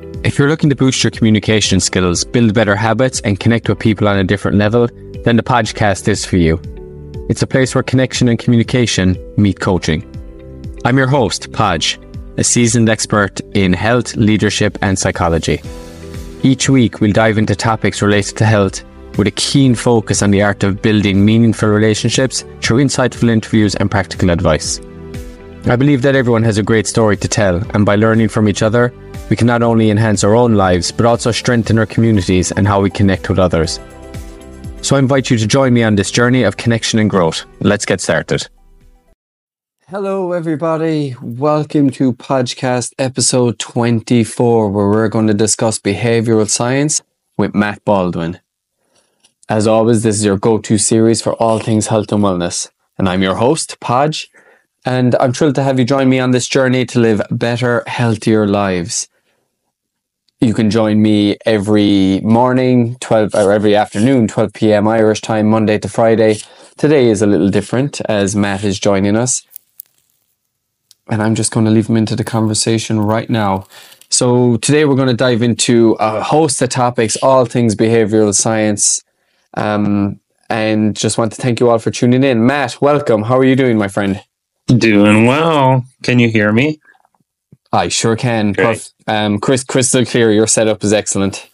If you're looking to boost your communication skills, build better habits, and connect with people on a different level, then the podcast is for you. It's a place where connection and communication meet coaching. I'm your host, Podge, a seasoned expert in health, leadership, and psychology. Each week, we'll dive into topics related to health with a keen focus on the art of building meaningful relationships through insightful interviews and practical advice. I believe that everyone has a great story to tell, and by learning from each other, we can not only enhance our own lives, but also strengthen our communities and how we connect with others. So I invite you to join me on this journey of connection and growth. Let's get started. Hello, everybody. Welcome to Podcast episode 24, where we're going to discuss behavioral science with Matt Baldwin. As always, this is your go-to series for all things health and wellness. And I'm your host, Podge, and I'm thrilled to have you join me on this journey to live better, healthier lives. You can join me every morning, every afternoon, 12 p.m. Irish time, Monday to Friday. Today is a little different as Matt is joining us. And I'm just going to leave him into the conversation right now. So today we're going to dive into a host of topics, all things behavioral science. And just want to thank you all for tuning in. Matt, welcome. How are you doing, my friend? Doing well. Can you hear me? I sure can. Crystal clear. Your setup is excellent.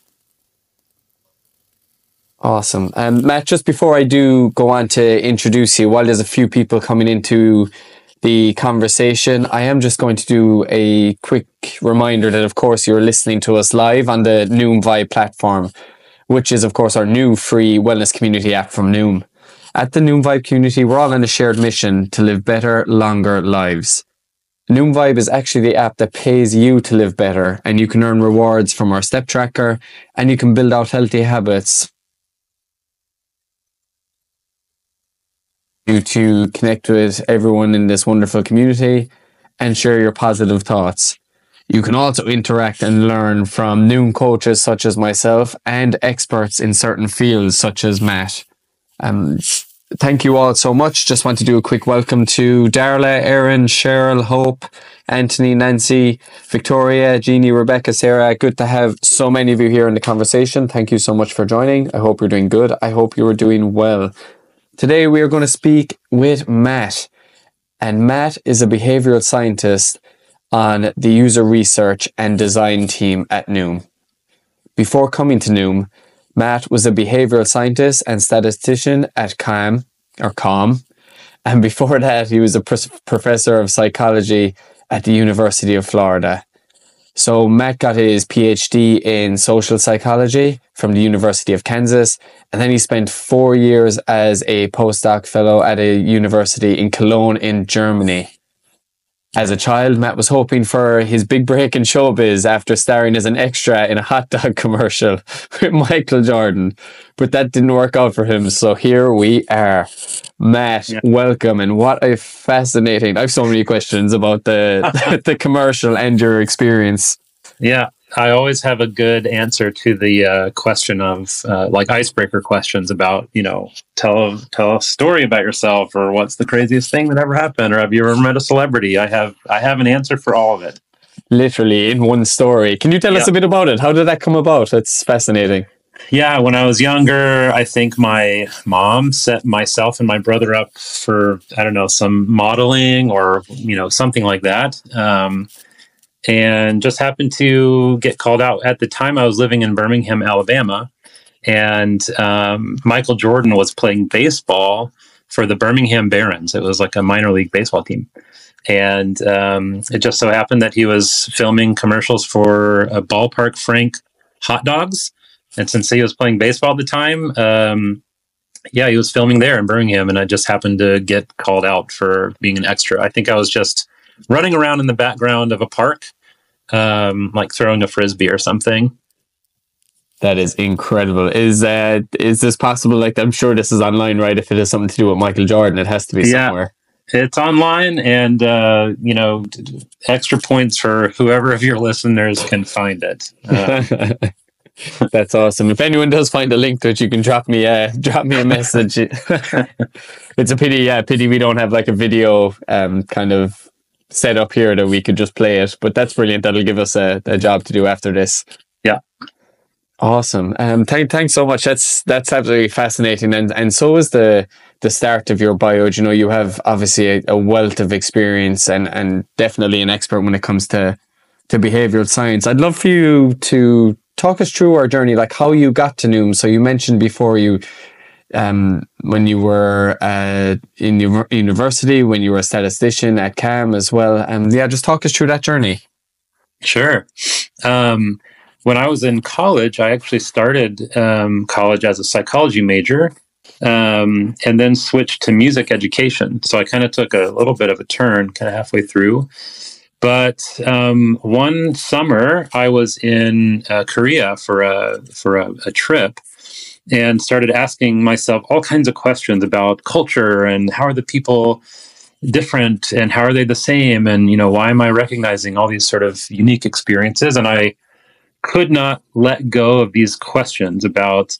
Awesome. Matt, just before I do go on to introduce you, while there's a few people coming into the conversation, I am just going to do a quick reminder that, of course, you're listening to us live on the Noom Vibe platform, which is, of course, our new free wellness community app from Noom. At the Noom Vibe community, we're all on a shared mission to live better, longer lives. Noom Vibe is actually the app that pays you to live better, and you can earn rewards from our step tracker, and you can build out healthy habits. You to connect with everyone in this wonderful community and share your positive thoughts. You can also interact and learn from Noom coaches such as myself and experts in certain fields such as Matt. Thank you all so much. Just want to do a quick welcome to Darla, Erin, Cheryl, Hope, Anthony, Nancy, Victoria, Jeannie, Rebecca, Sarah. Good to have so many of you here in the conversation. Thank you so much for joining. I hope you're doing good. I hope you are doing well. Today we are going to speak with Matt. And Matt is a behavioral scientist on the user research and design team at Noom. Before coming to Noom, Matt was a behavioral scientist and statistician at CAM, and before that he was a professor of psychology at the University of Florida. So Matt got his PhD in social psychology from the University of Kansas, and then he spent 4 years as a postdoc fellow at a university in Cologne in Germany. As a child, Matt was hoping for his big break in showbiz after starring as an extra in a hot dog commercial with Michael Jordan. But that didn't work out for him, so here we are. Matt, Welcome. And what a fascinating... I have so many questions about the commercial and your experience. Yeah, I always have a good answer to the question of like icebreaker questions about, tell a story about yourself, or what's the craziest thing that ever happened, or have you ever met a celebrity? I have an answer for all of it. Literally in one story. Can you tell us a bit about it? How did that come about? It's fascinating. Yeah, when I was younger, I think my mom set myself and my brother up for, some modeling or, something like that. And just happened to get called out. At the time, I was living in Birmingham, Alabama, and Michael Jordan was playing baseball for the Birmingham Barons. It was like a minor league baseball team. And it just so happened that he was filming commercials for a Ballpark Frank hot dogs. And since he was playing baseball at the time, he was filming there in Birmingham, and I just happened to get called out for being an extra. I think I was just running around in the background of a park, like throwing a frisbee or something. That is incredible. Is this possible? Like, I'm sure this is online, right? If it has something to do with Michael Jordan, it has to be somewhere. It's online, and extra points for whoever of your listeners can find it. That's awesome. If anyone does find a link to it, you can drop me a message. It's a pity we don't have like a video kind of set up here that we could just play it. But that's brilliant. That'll give us a job to do after this. Yeah. Awesome. Thanks so much. That's absolutely fascinating. And so is the start of your bio. You know, you have obviously a wealth of experience and definitely an expert when it comes to behavioral science. I'd love for you to talk us through our journey, like how you got to Noom. So you mentioned before when you were in university, when you were a statistician at CAM as well. Just talk us through that journey. Sure. When I was in college, I actually started college as a psychology major and then switched to music education. So I kind of took a little bit of a turn kind of halfway through. But one summer, I was in Korea for a trip and started asking myself all kinds of questions about culture and how are the people different and how are they the same? And, you know, why am I recognizing all these sort of unique experiences? And I could not let go of these questions about,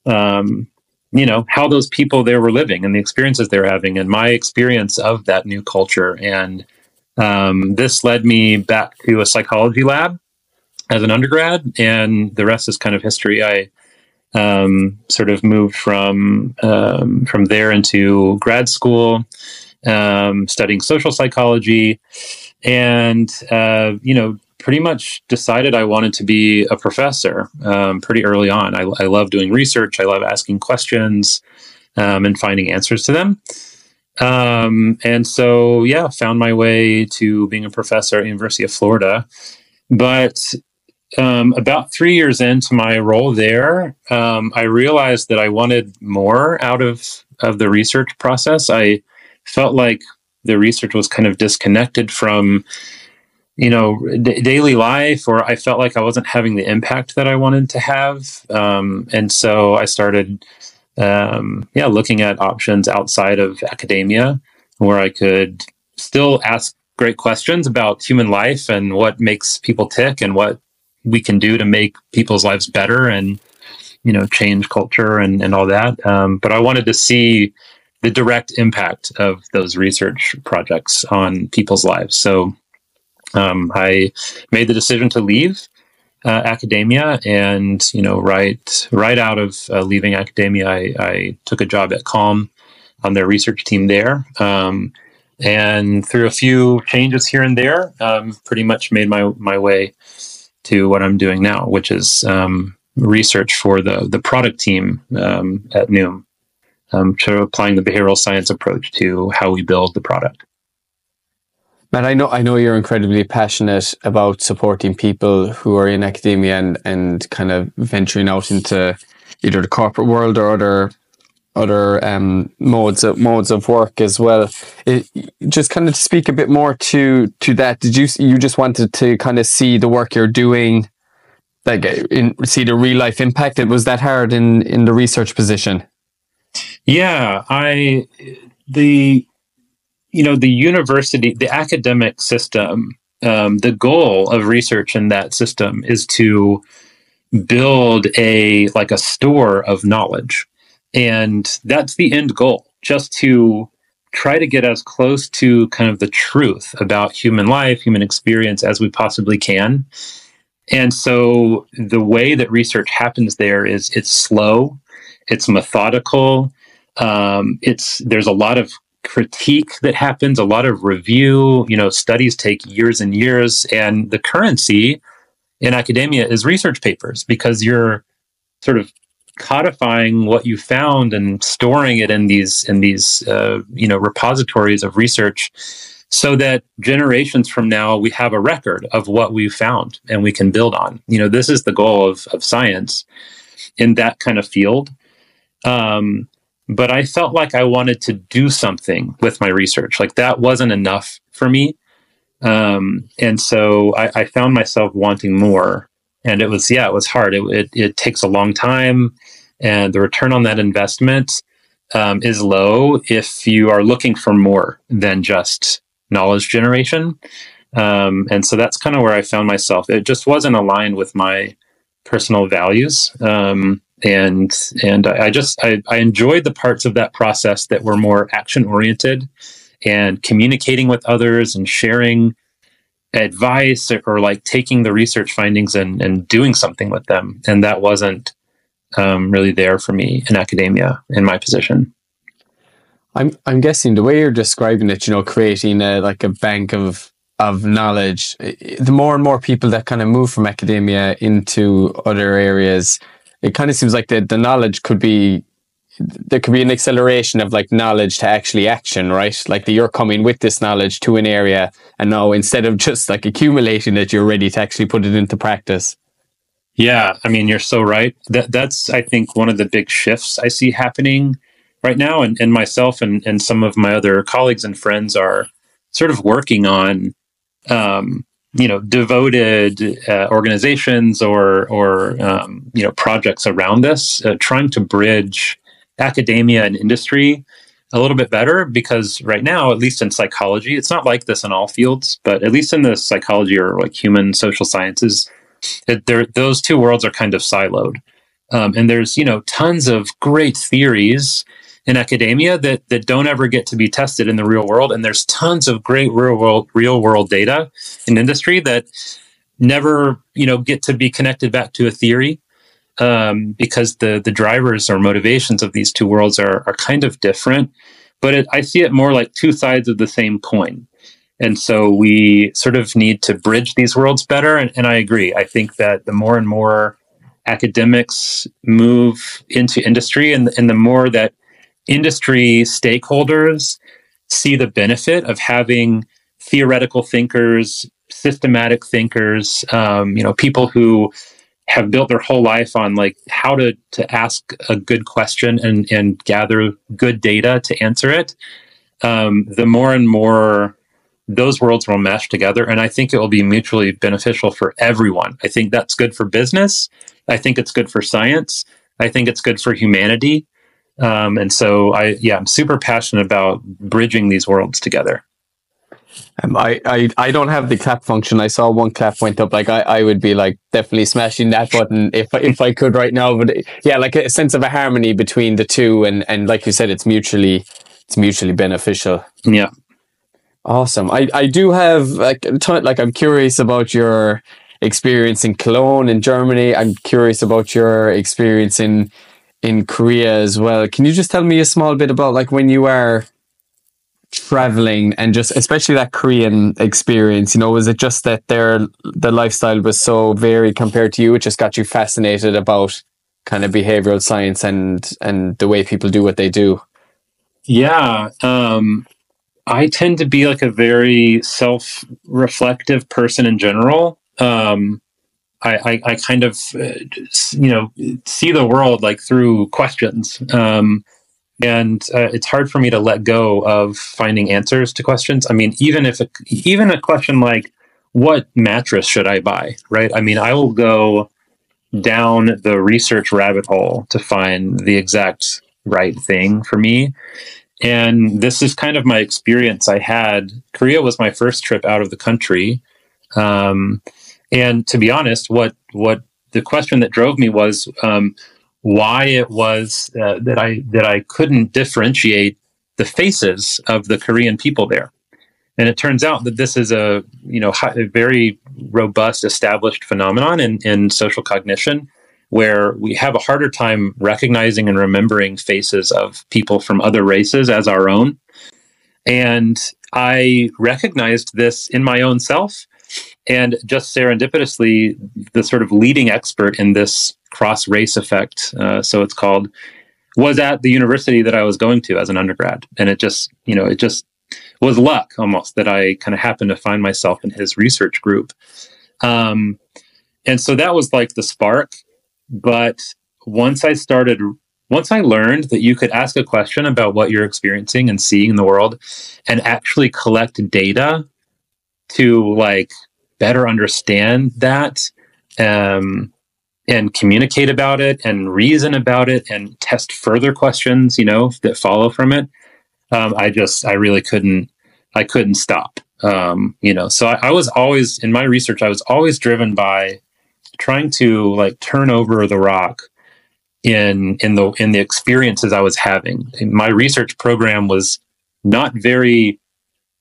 how those people there were living and the experiences they were having and my experience of that new culture. And this led me back to a psychology lab as an undergrad, and the rest is kind of history. I sort of moved from there into grad school, studying social psychology, and pretty much decided I wanted to be a professor pretty early on. I love doing research. I love asking questions and finding answers to them. And so, found my way to being a professor at University of Florida. But about 3 years into my role there, I realized that I wanted more out of the research process. I felt like the research was kind of disconnected from daily life, or I felt like I wasn't having the impact that I wanted to have. And so I started, looking at options outside of academia where I could still ask great questions about human life and what makes people tick and what we can do to make people's lives better and, change culture and all that. But I wanted to see the direct impact of those research projects on people's lives. So I made the decision to leave academia, and right out of leaving academia, I took a job at Calm on their research team there, and through a few changes here and there, pretty much made my way to what I'm doing now, which is research for the product team at Noom, so applying the behavioral science approach to how we build the product. Matt, I know you're incredibly passionate about supporting people who are in academia and kind of venturing out into either the corporate world or other modes of work as well. Just kind of to speak a bit more to that, did you just wanted to kind of see the work you're doing, see the real life impact? It was that hard in the research position? Yeah, the university, the academic system, the goal of research in that system is to build a store of knowledge. And that's the end goal, just to try to get as close to kind of the truth about human life, human experience as we possibly can. And so the way that research happens there is it's slow, it's methodical, there's a lot of critique that happens, a lot of review. Studies take years and years, and the currency in academia is research papers, because you're sort of codifying what you found and storing it in these repositories of research, so that generations from now we have a record of what we found and we can build on. This is the goal of science in that kind of field. But I felt like I wanted to do something with my research. Like that wasn't enough for me. And so I found myself wanting more. And it was hard. It takes a long time. And the return on that investment is low if you are looking for more than just knowledge generation. And so that's kind of where I found myself. It just wasn't aligned with my personal values. And I enjoyed the parts of that process that were more action oriented and communicating with others and sharing advice, or like taking the research findings and doing something with them. And that wasn't really there for me in academia in my position. I'm guessing the way you're describing it, creating a bank of knowledge, the more and more people that kind of move from academia into other areas, it kind of seems like the knowledge there could be an acceleration of like knowledge to actually action, right? Like that you're coming with this knowledge to an area, and now instead of just like accumulating it, you're ready to actually put it into practice. Yeah, I mean, you're so right. That's, I think, one of the big shifts I see happening right now. And myself and some of my other colleagues and friends are sort of working on, devoted organizations or projects around this, trying to bridge academia and industry a little bit better. Because right now, at least in psychology, it's not like this in all fields, but at least in the psychology or like human social sciences, those two worlds are kind of siloed. And there's, tons of great theories in academia that don't ever get to be tested in the real world. And there's tons of great real world data in industry that never, get to be connected back to a theory, because the drivers or motivations of these two worlds are kind of different. But I see it more like two sides of the same coin. And so we sort of need to bridge these worlds better. And I agree. I think that the more and more academics move into industry, and the more that industry stakeholders see the benefit of having theoretical thinkers, systematic thinkers, people who have built their whole life on like how to ask a good question and gather good data to answer it, the more and more those worlds will mesh together. And I think it will be mutually beneficial for everyone. I think that's good for business. I think it's good for science. I think it's good for humanity. And so I'm super passionate about bridging these worlds together. I don't have the clap function. I saw one clap went up. Like I would be like definitely smashing that button if I could right now. But yeah, like a sense of a harmony between the two, and like you said, it's mutually beneficial. Yeah. Awesome. I do have I'm curious about your experience in Cologne in Germany. I'm curious about your experience in Korea as well. Can you just tell me a small bit about like when you are traveling, and just especially that Korean experience? Was it just that the lifestyle was so varied compared to you, it just got you fascinated about kind of behavioral science and the way people do what they do? Yeah. I tend to be like a very self-reflective person in general. I kind of, see the world like through questions. And it's hard for me to let go of finding answers to questions. I mean, even a question like, what mattress should I buy? Right? I mean, I will go down the research rabbit hole to find the exact right thing for me. And this is kind of my experience I had. Korea was my first trip out of the country. And to be honest, what the question that drove me was why it was that I couldn't differentiate the faces of the Korean people there. And it turns out that this is a very robust, established phenomenon in social cognition, where we have a harder time recognizing and remembering faces of people from other races as our own. And I recognized this in my own self. And just serendipitously, the sort of leading expert in this cross-race effect, so it's called, was at the university that I was going to as an undergrad. And it just was luck almost that I kind of happened to find myself in his research group. And so that was like the spark. But once I learned that you could ask a question about what you're experiencing and seeing in the world and actually collect data to like better understand that, and communicate about it and reason about it and test further questions, that follow from it. I really couldn't stop. So I was always in my research, I was always driven by trying to like turn over the rock in the experiences I was having. My research program was not very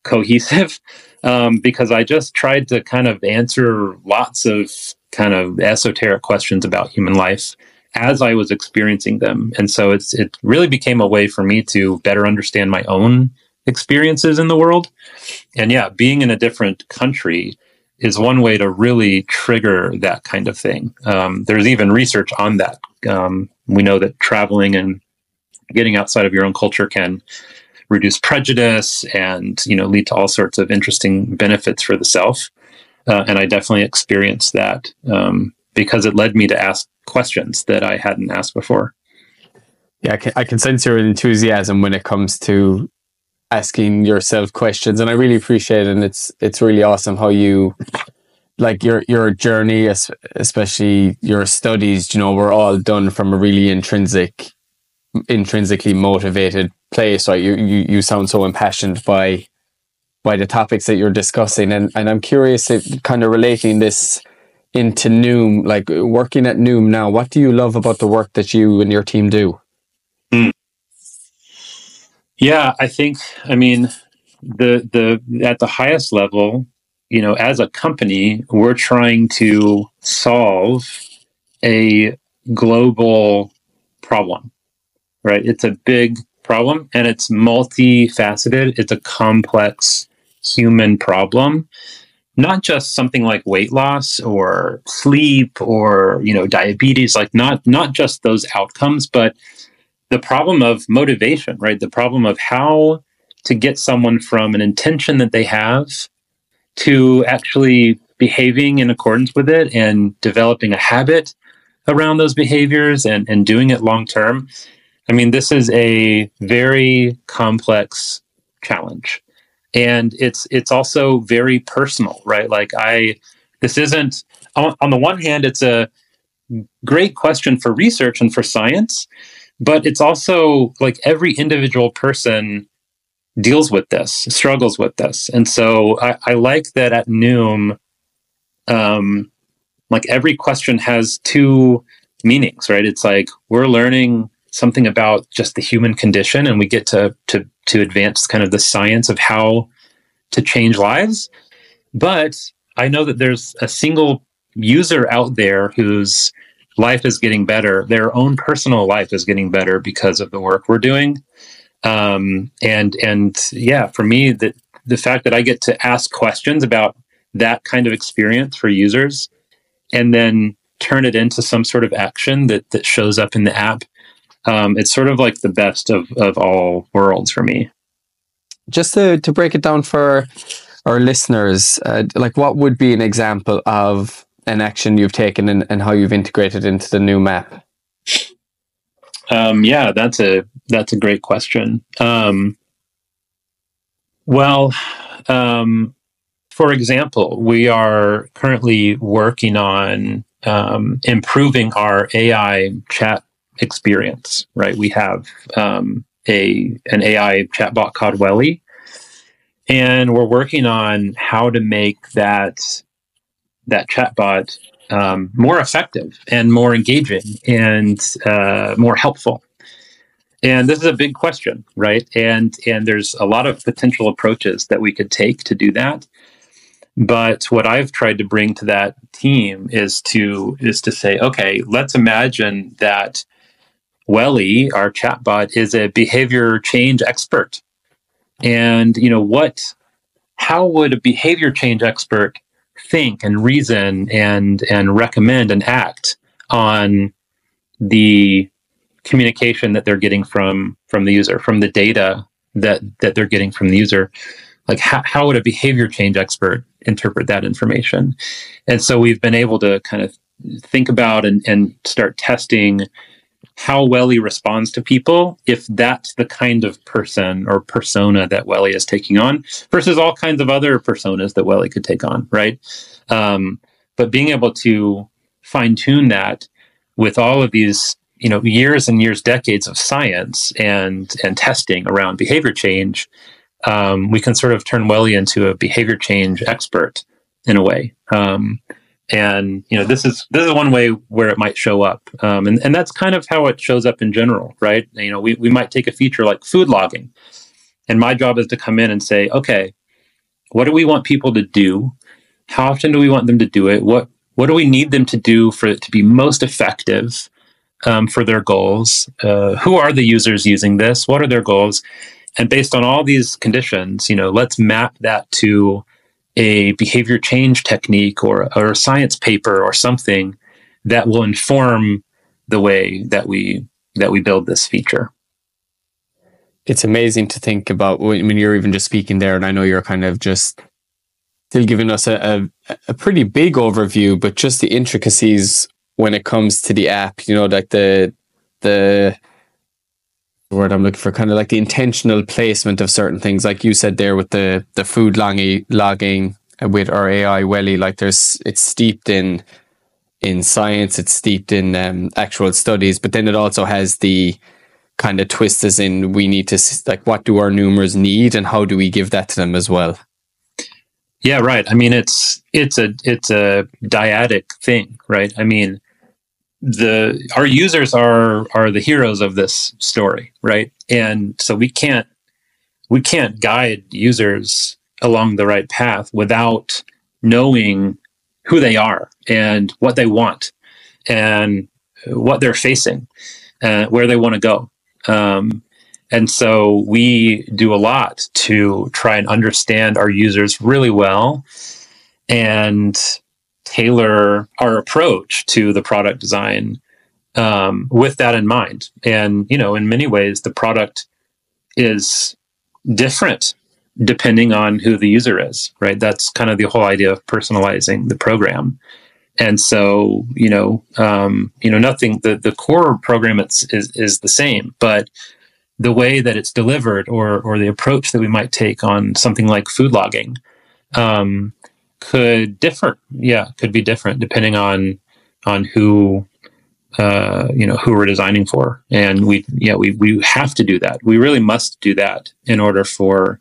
cohesive, because I just tried to kind of answer lots of kind of esoteric questions about human life as I was experiencing them. And so it really became a way for me to better understand my own experiences in the world. And yeah, being in a different country is one way to really trigger that kind of thing. There's even research on that. We know that traveling and getting outside of your own culture can reduce prejudice and, lead to all sorts of interesting benefits for the self. And I definitely experienced that because it led me to ask questions that I hadn't asked before. Yeah, I can sense your enthusiasm when it comes to asking yourself questions, and I really appreciate it. And it's really awesome how you, like, your journey, especially your studies, were all done from a really intrinsically motivated place. Right? You sound so impassioned by the topics that you're discussing, and I'm curious, kind of relating this into Noom, like working at Noom now. What do you love about the work that you and your team do? Yeah, I mean, the at the highest level, as a company, we're trying to solve a global problem, right? It's a big problem and it's multifaceted. It's a complex human problem, not just something like weight loss or sleep or, diabetes, like not just those outcomes, but the problem of motivation, right? The problem of how to get someone from an intention that they have to actually behaving in accordance with it and developing a habit around those behaviors and doing it long term. I mean, this is a very complex challenge. And it's also very personal, right? Like this isn't, on the one hand, it's a great question for research and for science, but it's also like every individual person deals with this, struggles with this. And so I like that at Noom, like every question has two meanings, right? It's like we're learning something about just the human condition, and we get to advance kind of the science of how to change lives. But I know that there's a single user out there whose life is getting better. Their own personal life is getting better because of the work we're doing. And yeah, for me, the fact that I get to ask questions about that kind of experience for users and then turn it into some sort of action that shows up in the app, it's sort of like the best of all worlds for me. Just to break it down for our listeners, like what would be an example of an action you've taken and how you've integrated into the Noom app? Yeah, that's a great question. For example, we are currently working on improving our AI chat experience, right? We have an AI chatbot called Welly, and we're working on how to make that chatbot more effective and more engaging and more helpful. And this is a big question, right? And there's a lot of potential approaches that we could take to do that. But what I've tried to bring to that team is to say, okay, let's imagine that Welly, our chatbot, is a behavior change expert. And how would a behavior change expert think and reason and recommend and act on the communication that they're getting from the user, from the data that they're getting from the user? Like how would a behavior change expert interpret that information? And so we've been able to kind of think about and start testing how Welly responds to people, if that's the kind of person or persona that Welly is taking on, versus all kinds of other personas that Welly could take on, right? But being able to fine tune that with all of these, years and years, decades of science and testing around behavior change, we can sort of turn Welly into a behavior change expert in a way. And this is one way where it might show up, and that's kind of how it shows up in general, right? We might take a feature like food logging, and my job is to come in and say, okay, What do we want people to do? How often do we want them to do it? What do we need them to do for it to be most effective for their goals? Who are the users using this? What are their goals? And based on all these conditions, let's map that to a behavior change technique or a science paper or something that will inform the way that we build this feature. It's amazing to think about when you're even just speaking there, and I know you're kind of just still giving us a pretty big overview, but just the intricacies when it comes to the app, like the word I'm looking for, kind of like the intentional placement of certain things, like you said there with the food logging with our AI Welly, like it's steeped in science, it's steeped in actual studies, but then it also has the kind of twist as in we need to, like, what do our Noomers need and how do we give that to them as well? Yeah, right. I mean, it's a dyadic thing, right? I mean, our users are the heroes of this story, right? And so we can't guide users along the right path without knowing who they are and what they want and what they're facing, where they want to go. And so we do a lot to try and understand our users really well and tailor our approach to the product design with that in mind. And, in many ways, the product is different depending on who the user is, right? That's kind of the whole idea of personalizing the program. And so, nothing, the core program is the same, but the way that it's delivered or the approach that we might take on something like food logging could differ. Yeah, could be different depending on who who we're designing for. And we have to do that. We really must do that in order for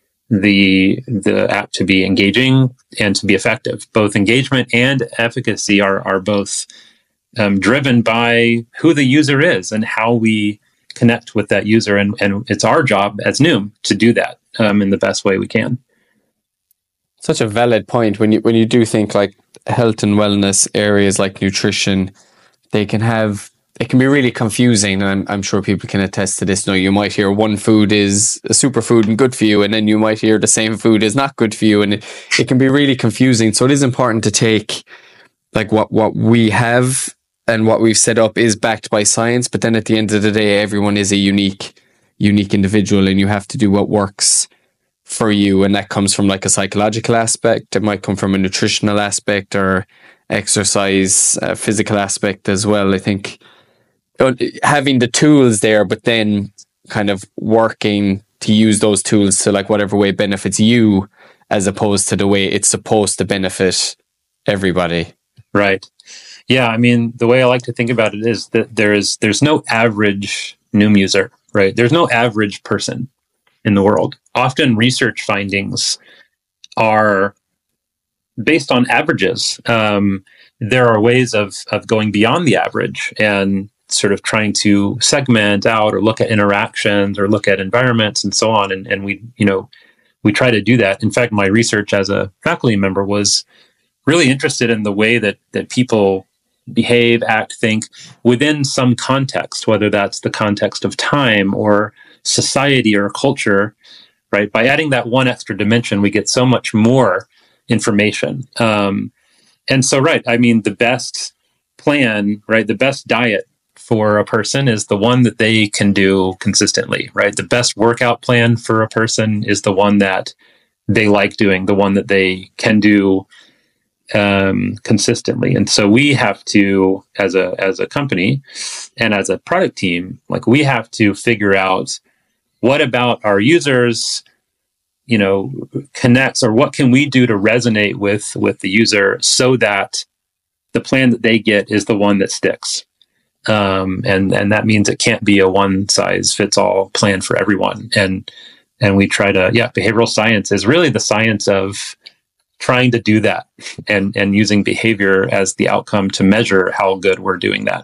the app to be engaging and to be effective. Both engagement and efficacy are both driven by who the user is and how we connect with that user. And it's our job as Noom to do that in the best way we can. Such a valid point. When you do think like health and wellness areas like nutrition, it can be really confusing, and I'm sure people can attest to this. You might hear one food is a superfood and good for you, and then you might hear the same food is not good for you, and it can be really confusing. So it is important to take like what we have and what we've set up is backed by science, but then at the end of the day, everyone is a unique individual, and you have to do what works for you, and that comes from like a psychological aspect. It might come from a nutritional aspect or exercise, physical aspect as well. I think having the tools there, but then kind of working to use those tools to like whatever way benefits you, as opposed to the way it's supposed to benefit everybody. Right. Yeah. I mean, the way I like to think about it is that there's no average Noom user, right? There's no average person in the world. Often research findings are based on averages. There are ways of going beyond the average and sort of trying to segment out or look at interactions or look at environments and so on. And we try to do that. In fact, my research as a faculty member was really interested in the way that people behave, act, think within some context, whether that's the context of time or society or culture, right? By adding that one extra dimension, we get so much more information. And so, right, I mean, the best plan, right, the best diet for a person is the one that they can do consistently, right? The best workout plan for a person is the one that they like doing, the one that they can do consistently. And so we have to, as a company and as a product team, like we have to figure out what about our users, connects, or what can we do to resonate with the user so that the plan that they get is the one that sticks. And that means it can't be a one size fits all plan for everyone. And we try to, behavioral science is really the science of trying to do that and using behavior as the outcome to measure how good we're doing that.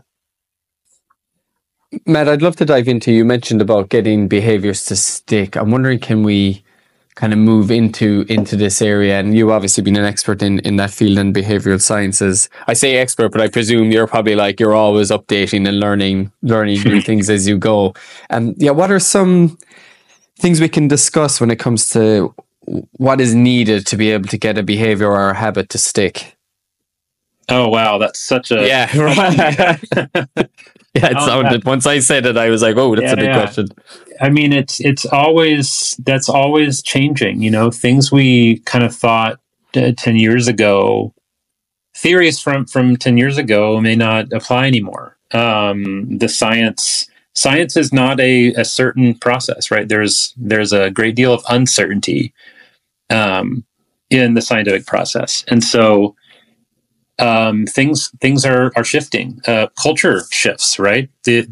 Matt, I'd love to dive into, you mentioned about getting behaviors to stick. I'm wondering, can we kind of move into this area? And you obviously been an expert in that field in behavioral sciences. I say expert, but I presume you're probably like, you're always updating and learning new things as you go. And what are some things we can discuss when it comes to what is needed to be able to get a behavior or a habit to stick? Oh, wow. That's such a... Yeah, right. It sounded, once I said it, I was like, oh, that's a big question. I mean, that's always changing, you know, things we kind of thought 10 years ago, theories from 10 years ago may not apply anymore. The science is not a certain process, right? There's a great deal of uncertainty in the scientific process. And so things are shifting. Culture shifts, right?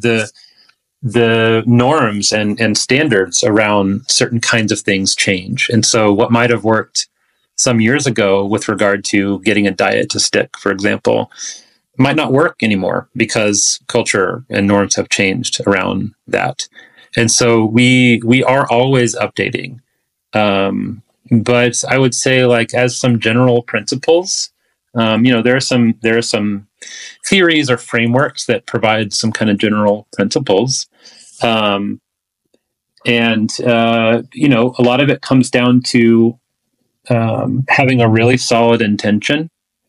The norms and standards around certain kinds of things change. And so what might have worked some years ago with regard to getting a diet to stick, for example, might not work anymore because culture and norms have changed around that. And so we are always updating. But I would say, like, as some general principles, there are some theories or frameworks that provide some kind of general principles. A lot of it comes down to having a really solid intention,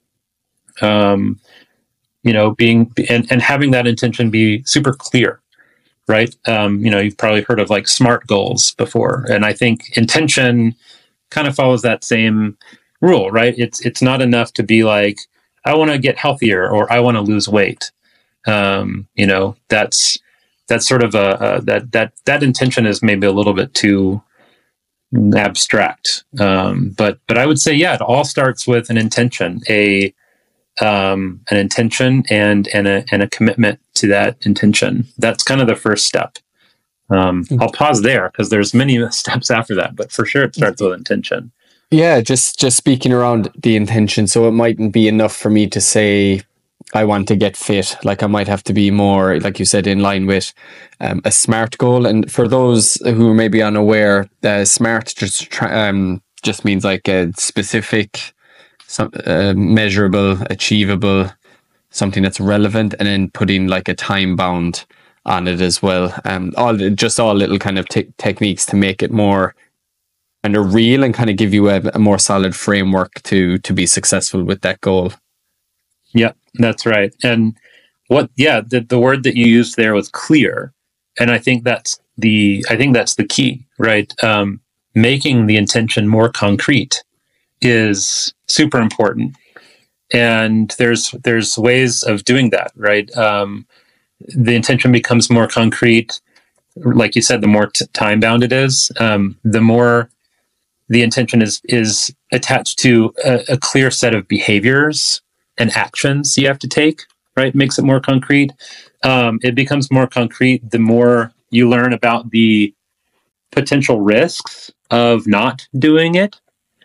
being and having that intention be super clear, right? You've probably heard of like SMART goals before, and I think intention kind of follows that same rule, right? It's not enough to be like, I want to get healthier or I want to lose weight. That's sort of that intention is maybe a little bit too abstract. But I would say, it all starts with an intention, an intention and a commitment to that intention. That's kind of the first step. I'll pause there because there's many steps after that, but for sure it starts with intention. Yeah, just speaking around the intention. So it mightn't be enough for me to say, I want to get fit. Like, I might have to be more, like you said, in line with a SMART goal. And for those who may be unaware, SMART just means like a specific, measurable, achievable, something that's relevant, and then putting like a time bound on it as well. All little kind of techniques to make it more kind of real and kind of give you a more solid framework to be successful with that goal. Yeah, that's right. And the word that you used there was clear. And I think that's the key, right? Making the intention more concrete is super important. And there's ways of doing that, right? The intention becomes more concrete. Like you said, the more time bound it is, the more the intention is attached to a clear set of behaviors and actions you have to take, right? Makes it more concrete. It becomes more concrete the more you learn about the potential risks of not doing it.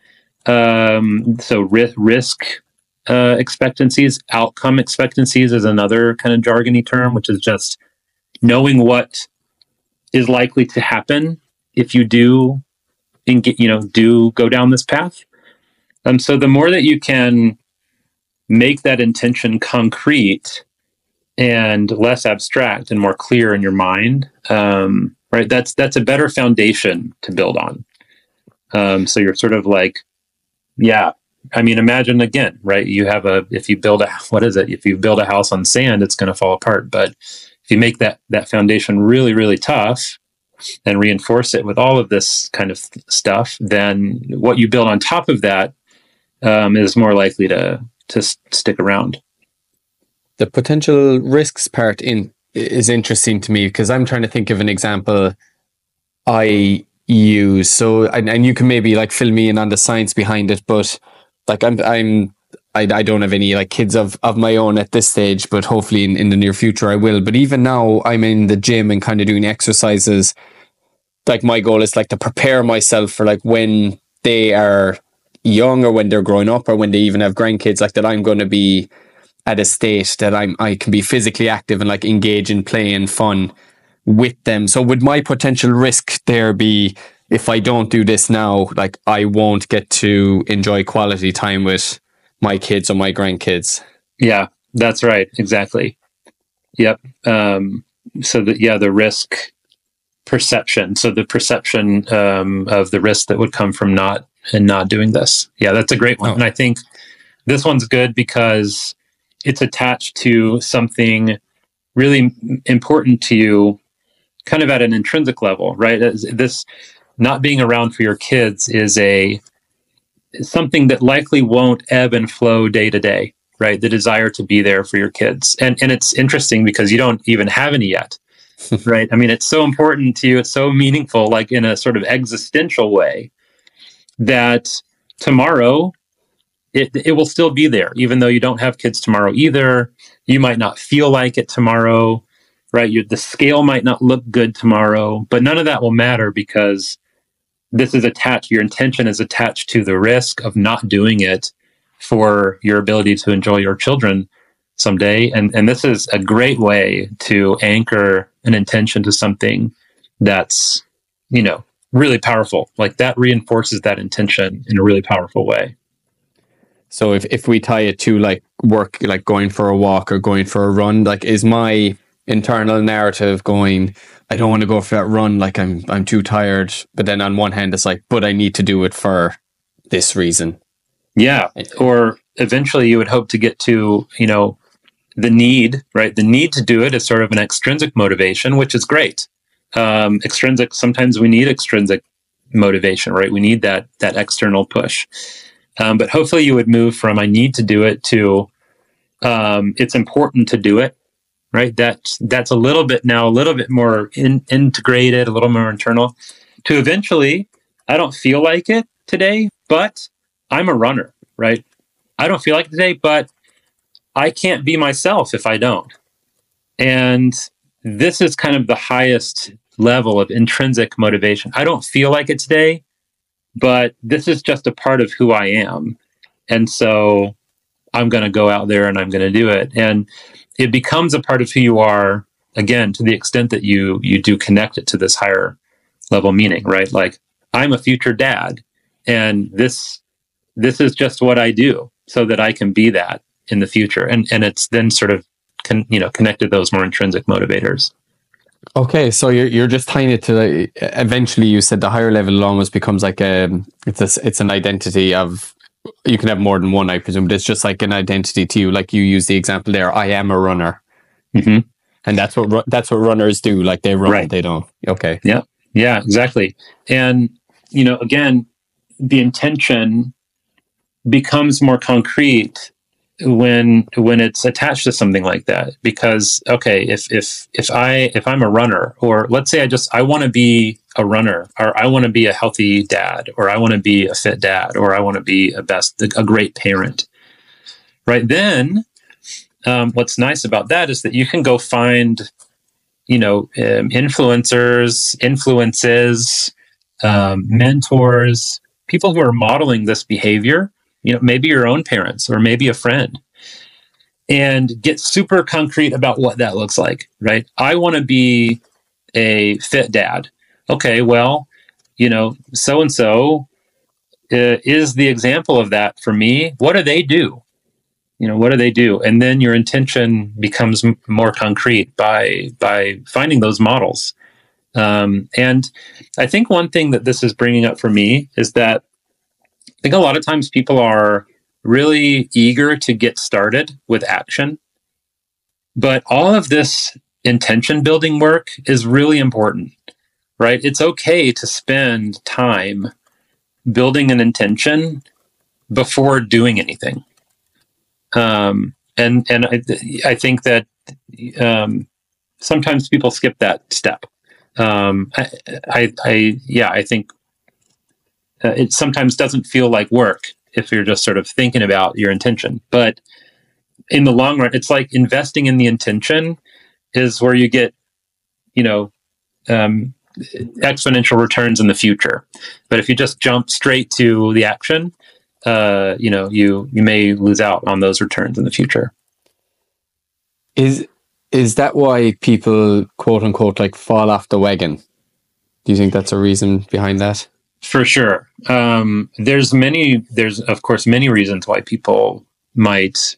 So risk expectancies, outcome expectancies is another kind of jargony term, which is just knowing what is likely to happen if you do go down this path. So the more that you can make that intention concrete and less abstract and more clear in your mind, right? That's a better foundation to build on. So you're sort of like, imagine again, right? If you build a house on sand, it's going to fall apart. But if you make that foundation really, really tough and reinforce it with all of this kind of stuff, then what you build on top of that is more likely to stick around. The potential risks part is interesting to me because I'm trying to think of an example I use. So, and you can maybe like fill me in on the science behind it, but like I don't have any like kids of my own at this stage, but hopefully in the near future I will. But even now I'm in the gym and kind of doing exercises. Like my goal is like to prepare myself for like when they are young or when they're growing up or when they even have grandkids, like that I'm going to be at a state that I can be physically active and like engage in play and fun with them. So would my potential risk there be if I don't do this now, like I won't get to enjoy quality time with my kids or my grandkids. Yeah, that's right. Exactly. Yep. So the risk perception. So the perception of the risk that would come from not doing this. Yeah, that's a great one. And I think this one's good because it's attached to something really important to you, kind of at an intrinsic level, right? This not being around for your kids is something that likely won't ebb and flow day to day, right? The desire to be there for your kids. And it's interesting because you don't even have any yet, right? I mean, it's so important to you. It's so meaningful, like in a sort of existential way, that tomorrow it will still be there, even though you don't have kids tomorrow either. You might not feel like it tomorrow, right? The scale might not look good tomorrow, but none of that will matter because this is attached, your intention is attached to the risk of not doing it for your ability to enjoy your children someday. And this is a great way to anchor an intention to something that's, really powerful. Like that reinforces that intention in a really powerful way. So if we tie it to like work, like going for a walk or going for a run, like is my internal narrative going, I don't want to go for that run, like I'm too tired. But then on one hand, it's like, but I need to do it for this reason. Yeah. Or eventually you would hope to get to, the need, right? The need to do it is sort of an extrinsic motivation, which is great. Extrinsic, sometimes we need extrinsic motivation, right? We need that external push. But hopefully you would move from I need to do it to it's important to do it, right? That's a little bit more integrated, a little more internal, to eventually, I don't feel like it today, but I'm a runner, right? I don't feel like it today, but I can't be myself if I don't. And this is kind of the highest level of intrinsic motivation. I don't feel like it today, but this is just a part of who I am. And so I'm going to go out there and I'm going to do it. And it becomes a part of who you are, again, to the extent that you do connect it to this higher level meaning, right? Like I'm a future dad and this is just what I do so that I can be that in the future. And it's then sort of, connected those more intrinsic motivators. Okay, so you're just tying it to eventually you said the higher level almost becomes like it's an identity of, you can have more than one, I presume, but it's just like an identity to you. Like you use the example there, I am a runner. Mm-hmm. And that's what runners do. Like they run, right. They don't. Okay. Yeah, exactly. And, again, the intention becomes more concrete when it's attached to something like that, because okay, if I'm a runner, or let's say I want to be a runner, or I want to be a healthy dad, or I want to be a fit dad, or I want to be a great parent, right? Then what's nice about that is that you can go find influences, mentors, people who are modeling this behavior, maybe your own parents or maybe a friend, and get super concrete about what that looks like, right? I want to be a fit dad. Okay, well, so-and-so is the example of that for me. What do they do? What do they do? And then your intention becomes more concrete by finding those models. And I think one thing that this is bringing up for me is that I think a lot of times people are really eager to get started with action, but all of this intention building work is really important, right? It's okay to spend time building an intention before doing anything. And I think that sometimes people skip that step. I think it sometimes doesn't feel like work if you're just sort of thinking about your intention. But in the long run, it's like investing in the intention is where you get, exponential returns in the future. But if you just jump straight to the action, you may lose out on those returns in the future. Is that why people, quote unquote, like fall off the wagon? Do you think that's a reason behind that? For sure. There's of course many reasons why people might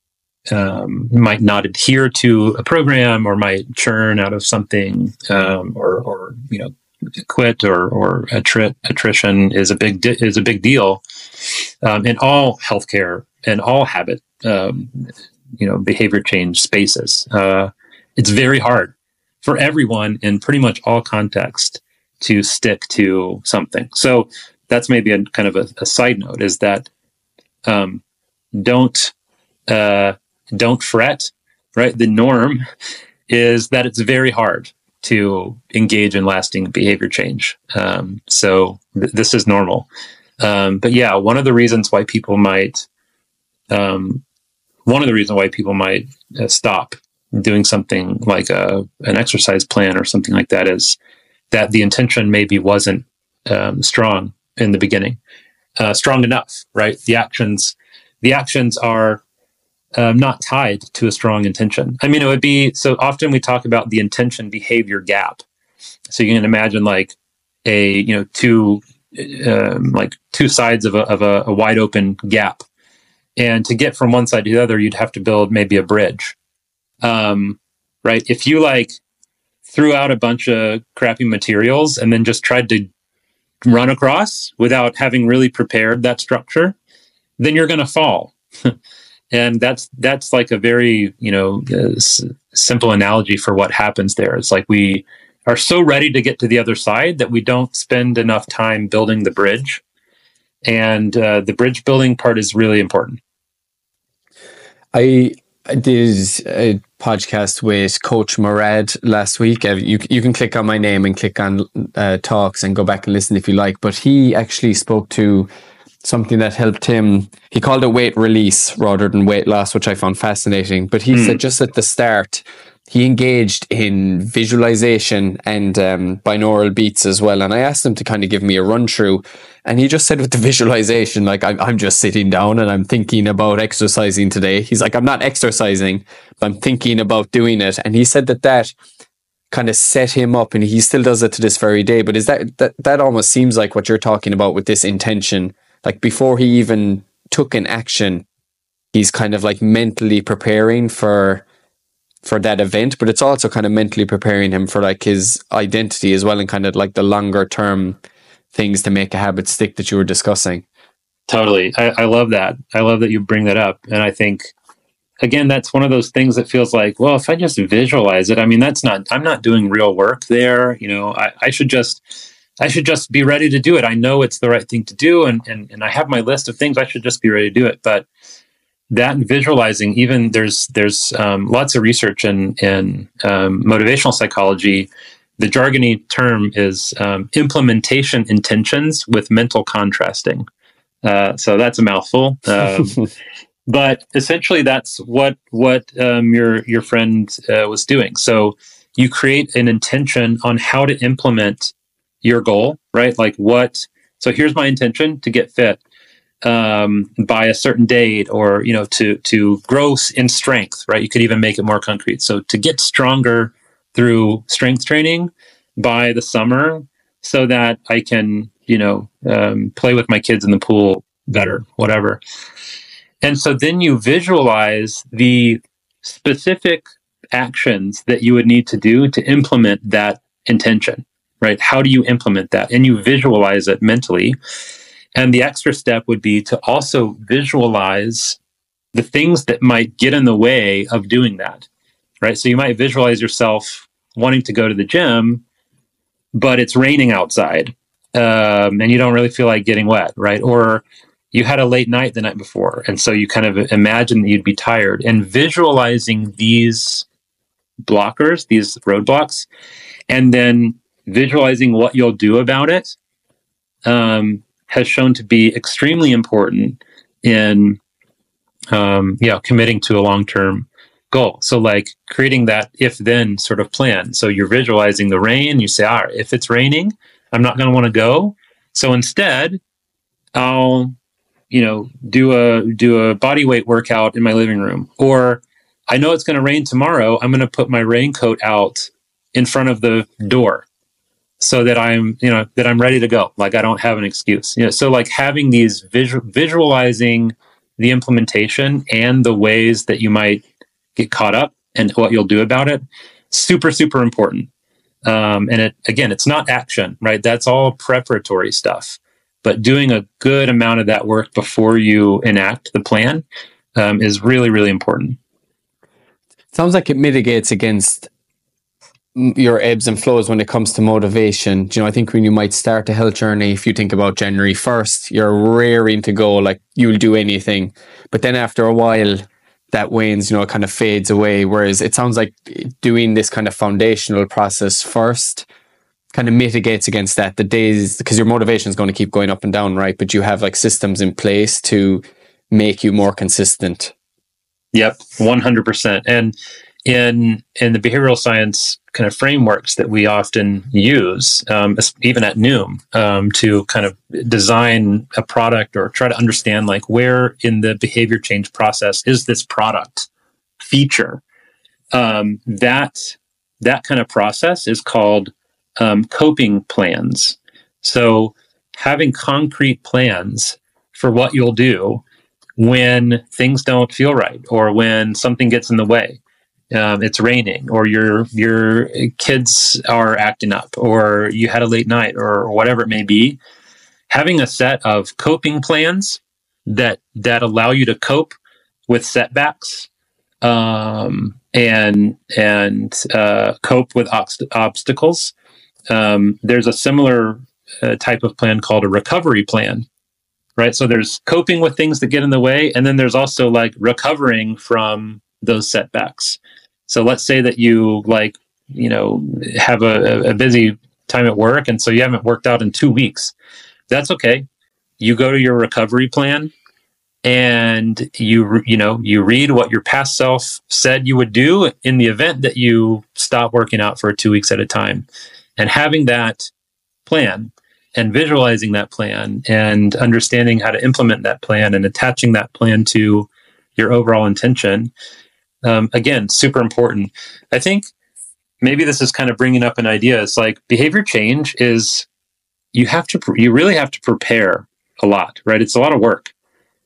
not adhere to a program, or might churn out of something, or quit, or attrition is a big deal in all healthcare and all habit behavior change spaces. It's very hard for everyone in pretty much all contexts to stick to something. So that's maybe a kind of a side note, is that don't fret, right? The norm is that it's very hard to engage in lasting behavior change. So this is normal. But yeah, one of the reasons why people might stop doing something like an exercise plan or something like that is that the intention maybe wasn't strong in the beginning, strong enough, right? The actions are not tied to a strong intention. I mean, it would be, so often we talk about the intention behavior gap. So you can imagine like two sides of a wide open gap. And to get from one side to the other, you'd have to build maybe a bridge. Right? If you threw out a bunch of crappy materials and then just tried to run across without having really prepared that structure, then you're going to fall. And that's like a very, simple analogy for what happens there. It's like we are so ready to get to the other side that we don't spend enough time building the bridge. And the bridge building part is really important. I did a podcast with Coach Murad last week. You can click on my name and click on talks and go back and listen if you like. But he actually spoke to something that helped him. He called it weight release rather than weight loss, which I found fascinating. But he said just at the start, he engaged in visualization and binaural beats as well. And I asked him to kind of give me a run through. And he just said with the visualization, like, I'm just sitting down and I'm thinking about exercising today. He's like, I'm not exercising, but I'm thinking about doing it. And he said that kind of set him up, and he still does it to this very day. But is that almost seems like what you're talking about with this intention? Like before he even took an action, he's kind of like mentally preparing for that event, but it's also kind of mentally preparing him for like his identity as well, and kind of like the longer term things to make a habit stick that you were discussing. Totally. I love that. I love that you bring that up. And I think, again, that's one of those things that feels like, well, if I just visualize it, I mean, I'm not doing real work there. I should just be ready to do it. I know it's the right thing to do. And I have my list of things. I should just be ready to do it. But that visualizing, even there's lots of research in motivational psychology. The jargony term is implementation intentions with mental contrasting. So that's a mouthful. But essentially, that's what your friend was doing. So you create an intention on how to implement your goal, right? Like so here's my intention to get fit by a certain date, or, to grow in strength, right? You could even make it more concrete. So to get stronger through strength training by the summer so that I can, play with my kids in the pool better, whatever. And so then you visualize the specific actions that you would need to do to implement that intention, right? How do you implement that? And you visualize it mentally. And the extra step would be to also visualize the things that might get in the way of doing that, right? So you might visualize yourself wanting to go to the gym, but it's raining outside, and you don't really feel like getting wet, right? Or you had a late night the night before, and so you kind of imagine that you'd be tired. And visualizing these blockers, these roadblocks, and then visualizing what you'll do about it, has shown to be extremely important in, committing to a long-term goal. So like creating that if-then sort of plan. So you're visualizing the rain. You say, if it's raining, I'm not going to want to go. So instead, I'll, do a body weight workout in my living room. Or I know it's going to rain tomorrow. I'm going to put my raincoat out in front of the door so that I'm ready to go. Like I don't have an excuse. So like having these visualizing the implementation and the ways that you might get caught up and what you'll do about it, super, super important. And it's not action, right? That's all preparatory stuff. But doing a good amount of that work before you enact the plan is really, really important. Sounds like it mitigates against your ebbs and flows when it comes to motivation. I think when you might start a health journey, if you think about January 1st, you're raring to go, like you'll do anything. But then after a while, that wanes, it kind of fades away. Whereas it sounds like doing this kind of foundational process first kind of mitigates against that. The days, because your motivation is going to keep going up and down, right? But you have like systems in place to make you more consistent. Yep, 100%. And in the behavioral science kind of frameworks that we often use, even at Noom, to kind of design a product or try to understand like where in the behavior change process is this product feature. That kind of process is called coping plans. So having concrete plans for what you'll do when things don't feel right or when something gets in the way. It's raining, or your kids are acting up, or you had a late night, or whatever it may be. Having a set of coping plans that allow you to cope with setbacks and cope with obstacles. There's a similar type of plan called a recovery plan, right? So there's coping with things that get in the way, and then there's also like recovering from those setbacks. So let's say that you have a busy time at work, and so you haven't worked out in 2 weeks. That's okay. You go to your recovery plan, and you read what your past self said you would do in the event that you stop working out for 2 weeks at a time. And having that plan and visualizing that plan and understanding how to implement that plan and attaching that plan to your overall intention. Again, super important. I think maybe this is kind of bringing up an idea. It's like behavior change is you really have to prepare a lot, right? It's a lot of work.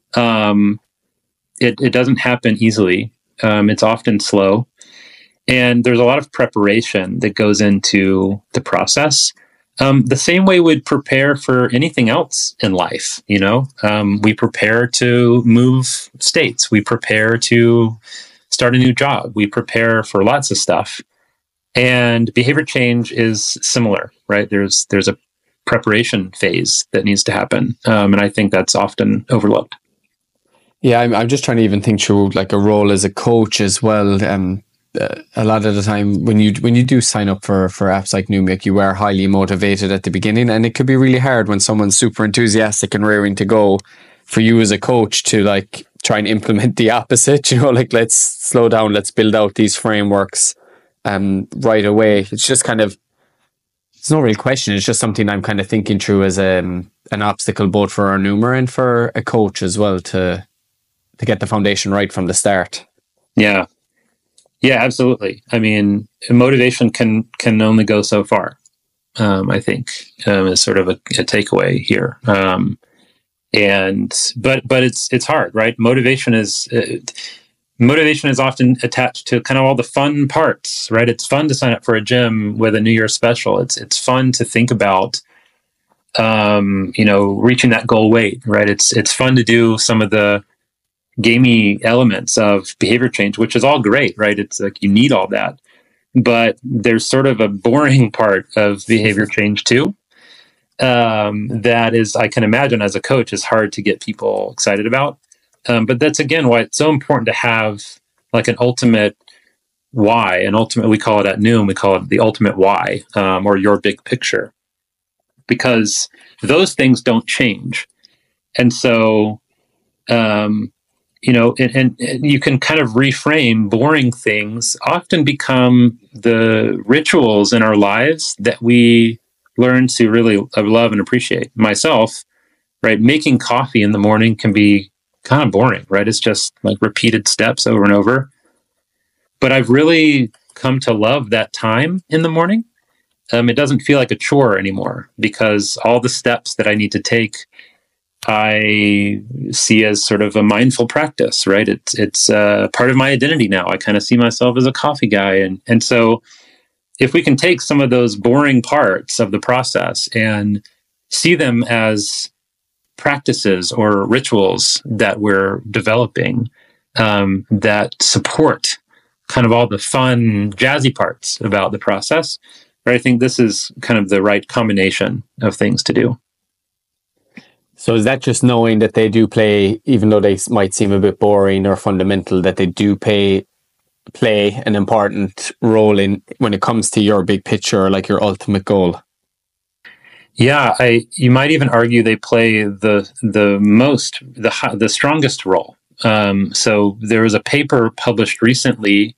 It doesn't happen easily. It's often slow, and there's a lot of preparation that goes into the process. The same way we'd prepare for anything else in life. We prepare to move states. We prepare to start a new job. We prepare for lots of stuff. And behavior change is similar, right? There's a preparation phase that needs to happen. And I think that's often overlooked. Yeah, I'm just trying to even think through like a role as a coach as well. A lot of the time when you do sign up for apps like Noom, you are highly motivated at the beginning, and it could be really hard when someone's super enthusiastic and raring to go for you as a coach to like try and implement the opposite, let's slow down, let's build out these frameworks right away. It's just kind of, it's no real question. It's just something I'm kind of thinking through as an obstacle both for our Noomer and for a coach as well to get the foundation right from the start. Yeah. Yeah, absolutely. I mean, motivation can only go so far. I think is sort of a takeaway here. But it's hard, right? Motivation is often attached to kind of all the fun parts, right? It's fun to sign up for a gym with a New Year's special. It's fun to think about, reaching that goal weight, right? It's fun to do some of the gamey elements of behavior change, which is all great, right? It's like you need all that, but there's sort of a boring part of behavior change too. That is, I can imagine as a coach, is hard to get people excited about. But that's again why it's so important to have like an ultimate why, we call it at Noom, we call it the ultimate why, or your big picture, because those things don't change. And so, and you can kind of reframe boring things often become the rituals in our lives that we learn to really love and appreciate. Myself, right? Making coffee in the morning can be kind of boring, right? It's just like repeated steps over and over. But I've really come to love that time in the morning. it doesn't feel like a chore anymore, because all the steps that I need to take, I see as sort of a mindful practice, right? It's part of my identity now. I kind of see myself as a coffee guy. And so if we can take some of those boring parts of the process and see them as practices or rituals that we're developing, that support kind of all the fun, jazzy parts about the process, right? I think this is kind of the right combination of things to do. So is that just knowing that they do play, even though they might seem a bit boring or fundamental, that they do play an important role in when it comes to your big picture, or like your ultimate goal? Yeah, you might even argue they play the strongest role. So there was a paper published recently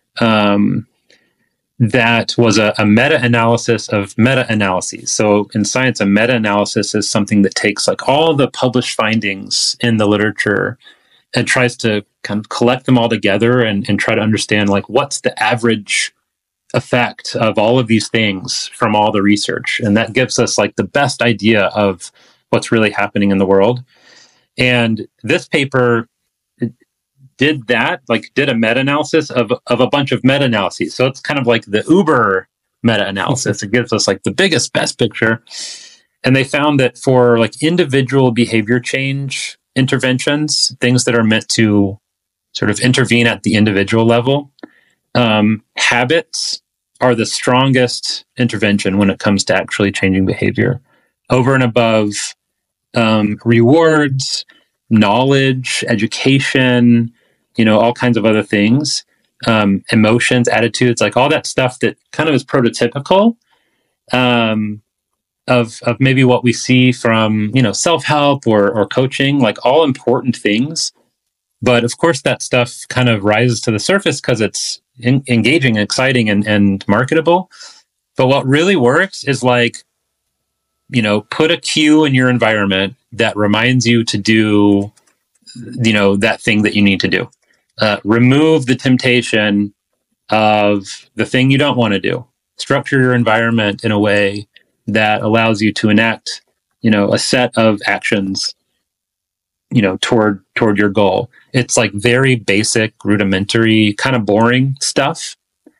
that was a meta-analysis of meta-analyses. So in science, a meta-analysis is something that takes like all the published findings in the literature and tries to kind of collect them all together and try to understand like what's the average effect of all of these things from all the research. And that gives us like the best idea of what's really happening in the world. And this paper did that, like did a meta-analysis of a bunch of meta-analyses. So it's kind of like the Uber meta-analysis. It gives us like the biggest, best picture. And they found that for like individual behavior change interventions, things that are meant to sort of intervene at the individual level, habits are the strongest intervention when it comes to actually changing behavior. Over and above rewards, knowledge, education, all kinds of other things, emotions, attitudes, like all that stuff that kind of is prototypical of maybe what we see from, self-help or coaching, like all important things. But of course, that stuff kind of rises to the surface because it's engaging, exciting, and marketable. But what really works is like, put a cue in your environment that reminds you to do, that thing that you need to do. Remove the temptation of the thing you don't want to do. Structure your environment in a way that allows you to enact, a set of actions, toward your goal. It's like very basic, rudimentary, kind of boring stuff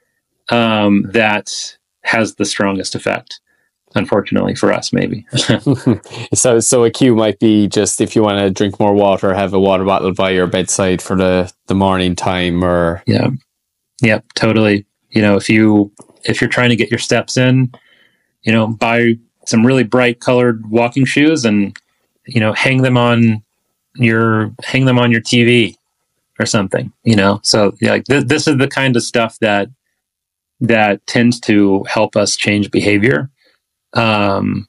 that has the strongest effect. Unfortunately for us, maybe. So a cue might be just if you want to drink more water, have a water bottle by your bedside for the morning time, or yeah, totally. If you're trying to get your steps in, buy some really bright colored walking shoes and hang them on your TV or something. So like this is the kind of stuff that tends to help us change behavior. And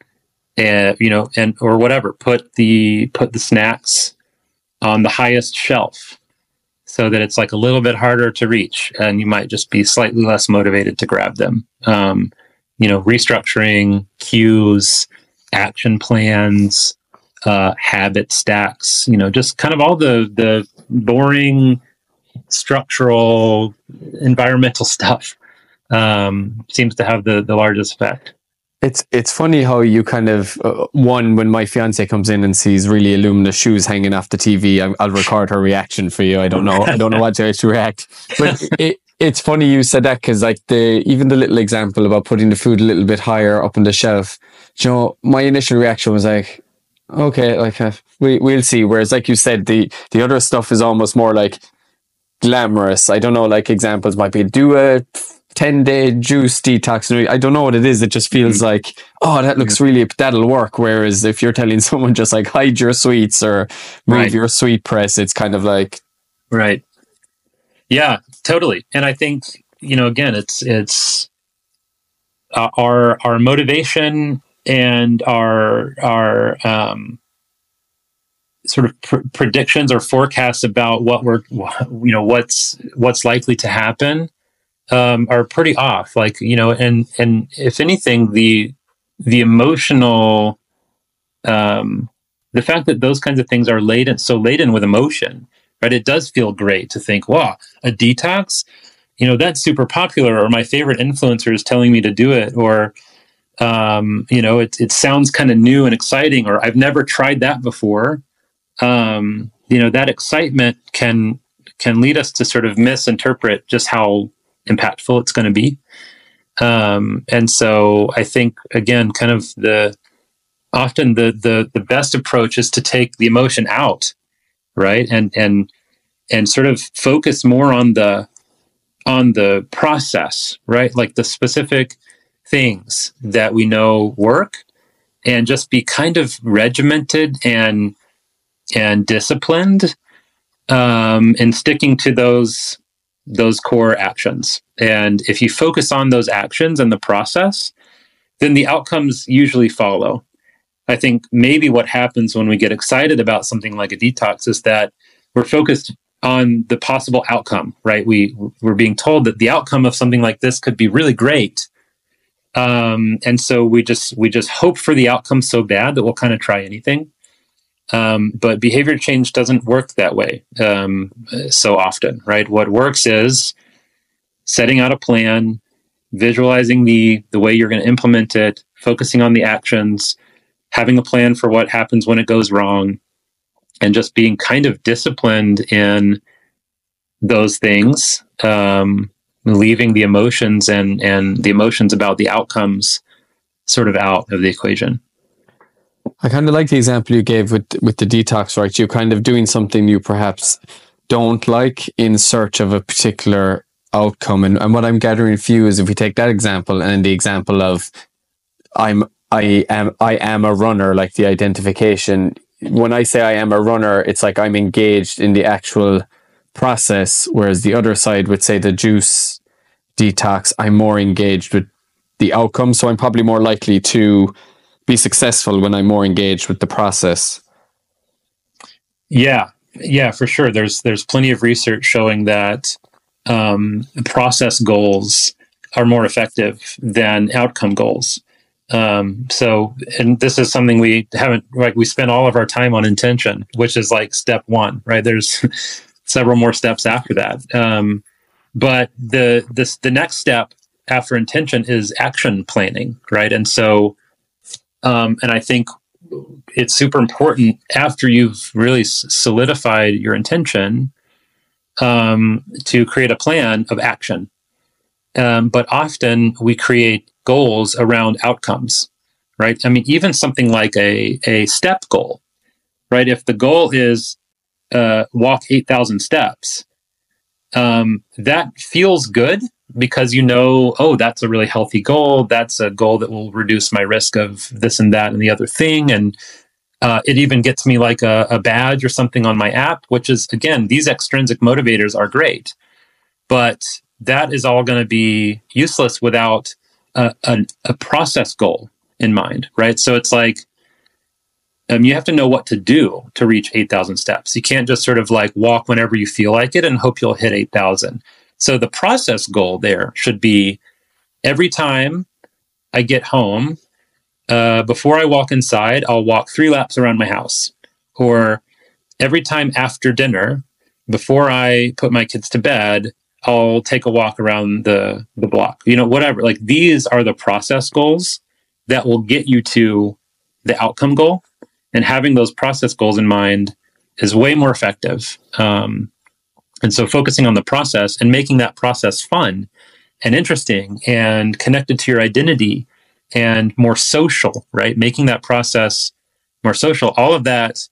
or whatever, put the snacks on the highest shelf so that it's like a little bit harder to reach and you might just be slightly less motivated to grab them. Restructuring cues, action plans, habit stacks, just kind of all the boring structural environmental stuff, seems to have the largest effect. It's funny how you kind of when my fiance comes in and sees really luminous shoes hanging off the TV, I'll record her reaction for you. I don't know what to react, but it's funny you said that, because like even the little example about putting the food a little bit higher up on the shelf, my initial reaction was like, okay, like we'll see. Whereas like you said, the other stuff is almost more like glamorous. I don't know, like examples might be do a 10-day juice detox. I don't know what it is. It just feels like, oh, that looks that'll work. Whereas if you're telling someone just like hide your sweets or move your sweet press, it's kind of like, right. Yeah, totally. And I think, again, it's our motivation and our sort of predictions or forecasts about what's likely to happen are pretty off. Like, and if anything, the emotional, the fact that those kinds of things are laden with emotion, right? It does feel great to think, wow, a detox, that's super popular, or my favorite influencer is telling me to do it, or it sounds kind of new and exciting, or I've never tried that before. That excitement can lead us to sort of misinterpret just how impactful it's going to be. And so I think, again, kind of often the best approach is to take the emotion out, right? And sort of focus more on the process, right? Like the specific things that we know work, and just be kind of regimented and disciplined in sticking to those core actions. And if you focus on those actions and the process, then the outcomes usually follow. I think maybe what happens when we get excited about something like a detox is that we're focused on the possible outcome, right? We're being told that the outcome of something like this could be really great. And so we just hope for the outcome so bad that we'll kind of try anything. But behavior change doesn't work that way so often, right? What works is setting out a plan, visualizing the way you're going to implement it, focusing on the actions, having a plan for what happens when it goes wrong, and just being kind of disciplined in those things, leaving the emotions and the emotions about the outcomes sort of out of the equation. I kind of like the example you gave with the detox, right? You're kind of doing something you perhaps don't like in search of a particular outcome. And what I'm gathering for you is, if we take that example and the example of I am a runner, like the identification. When I say I am a runner, it's like I'm engaged in the actual process, whereas the other side would say the juice detox, I'm more engaged with the outcome. So I'm probably more likely to be successful when I'm more engaged with the process. Yeah, for sure. There's plenty of research showing that process goals are more effective than outcome goals. And this is something we haven't, like, we spend all of our time on intention, which is like step one, right? There's several more steps after that. But the next step after intention is action planning, right? And so, and I think it's super important after you've really solidified your intention, to create a plan of action. But often we create goals around outcomes, right? I mean, even something like a step goal, right? If the goal is walk 8,000 steps, that feels good because oh, that's a really healthy goal. That's a goal that will reduce my risk of this and that and the other thing. And it even gets me like a badge or something on my app, which is, again, these extrinsic motivators are great. But that is all going to be useless without a process goal in mind, right? So it's like, you have to know what to do to reach 8,000 steps. You can't just sort of like walk whenever you feel like it and hope you'll hit 8,000. So the process goal there should be, every time I get home, before I walk inside, I'll walk 3 laps around my house. Or every time after dinner, before I put my kids to bed, I'll take a walk around the block, whatever. Like, these are the process goals that will get you to the outcome goal. And having those process goals in mind is way more effective. And so focusing on the process and making that process fun and interesting and connected to your identity and more social, right? Making that process more social, all of that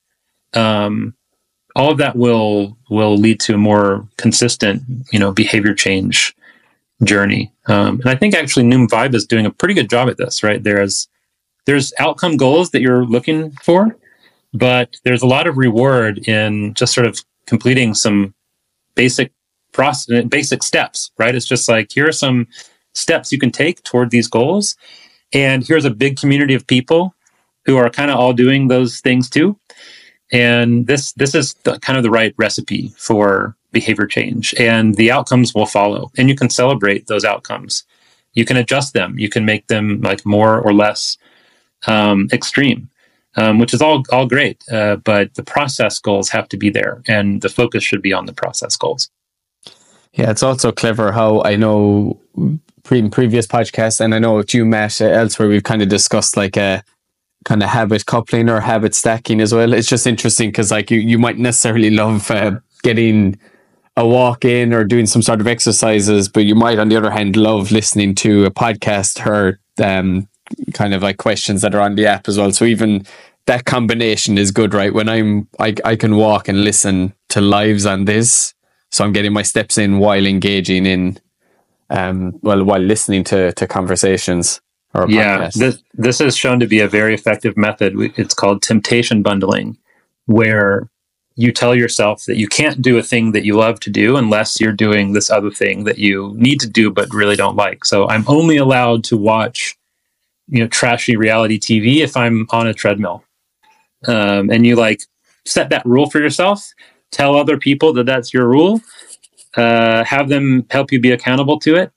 will lead to a more consistent, behavior change journey. And I think actually Noom Vibe is doing a pretty good job at this, right? There's outcome goals that you're looking for, but there's a lot of reward in just sort of completing some basic steps, right? It's just like, here are some steps you can take toward these goals. And here's a big community of people who are kind of all doing those things too. And this is kind of the right recipe for behavior change, and the outcomes will follow. And you can celebrate those outcomes. You can adjust them. You can make them like more or less extreme, which is all great. But the process goals have to be there, and the focus should be on the process goals. Yeah, it's also clever how I know in previous podcasts, and I know with you, Matt, elsewhere, we've kind of discussed like a kind of habit coupling or habit stacking as well. It's just interesting because like you might necessarily love getting a walk in or doing some sort of exercises, but you might, on the other hand, love listening to a podcast or kind of like questions that are on the app as well. So even that combination is good, right? When I can walk and listen to lives on this, so I'm getting my steps in while engaging in, while listening to conversations or podcasts. This is shown to be a very effective method. It's called temptation bundling, where you tell yourself that you can't do a thing that you love to do unless you're doing this other thing that you need to do but really don't like. So I'm only allowed to watch, trashy reality TV if I'm on a treadmill. And you like set that rule for yourself, tell other people that that's your rule, have them help you be accountable to it.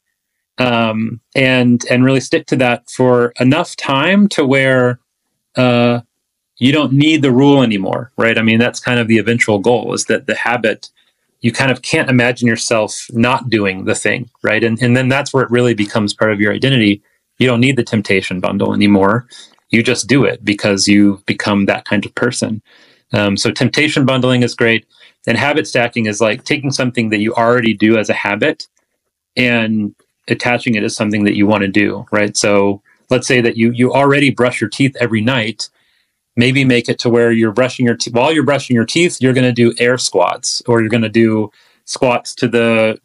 And really stick to that for enough time to where, you don't need the rule anymore, right? I mean, that's kind of the eventual goal, is that the habit, you kind of can't imagine yourself not doing the thing, right? And then that's where it really becomes part of your identity. You don't need the temptation bundle anymore. You just do it because you become that kind of person. So temptation bundling is great. And habit stacking is like taking something that you already do as a habit and attaching it as something that you want to do, right? So let's say that you already brush your teeth every night. Maybe make it to where you're brushing your teeth. While you're brushing your teeth, you're going to do air squats, or you're going to do squats to the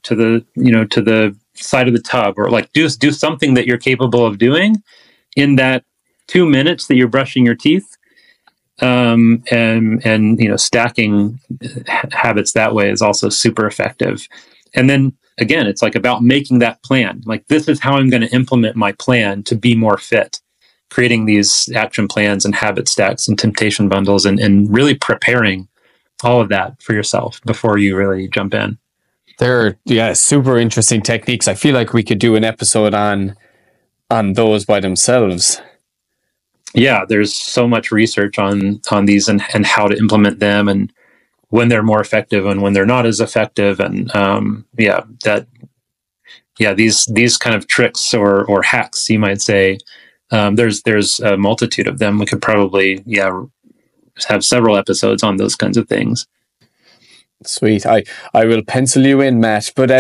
side of the tub, or like do something that you're capable of doing in that 2 minutes that you're brushing your teeth. And stacking habits that way is also super effective. And then again, it's like about making that plan. Like, this is how I'm going to implement my plan to be more fit. Creating these action plans and habit stacks and temptation bundles, and really preparing all of that for yourself before you really jump in. They're super interesting techniques. I feel like we could do an episode on those by themselves. Yeah, there's so much research on these and how to implement them, and when they're more effective and when they're not as effective. And these kind of tricks or hacks, you might say. There's a multitude of them. We could probably have several episodes on those kinds of things. Sweet. I will pencil you in, Matt. But